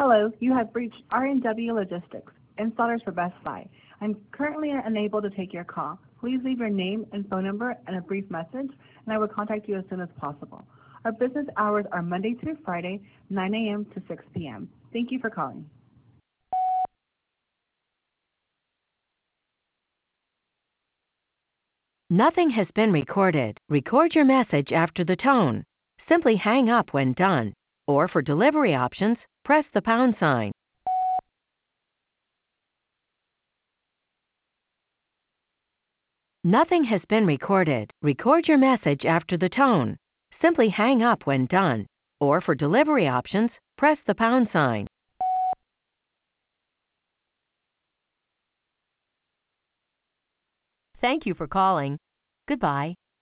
Hello, you have reached R&W Logistics, installers for Best Buy. I'm currently unable to take your call. Please leave your name and phone number and a brief message, and I will contact you as soon as possible. Our business hours are Monday through Friday, 9 a.m. to 6 p.m. Thank you for calling. Nothing has been recorded. Record your message after the tone. Simply hang up when done. Or for delivery options, press the pound sign. Nothing has been recorded. Record your message after the tone. Simply hang up when done. Or for delivery options, press the pound sign. Thank you for calling. Goodbye.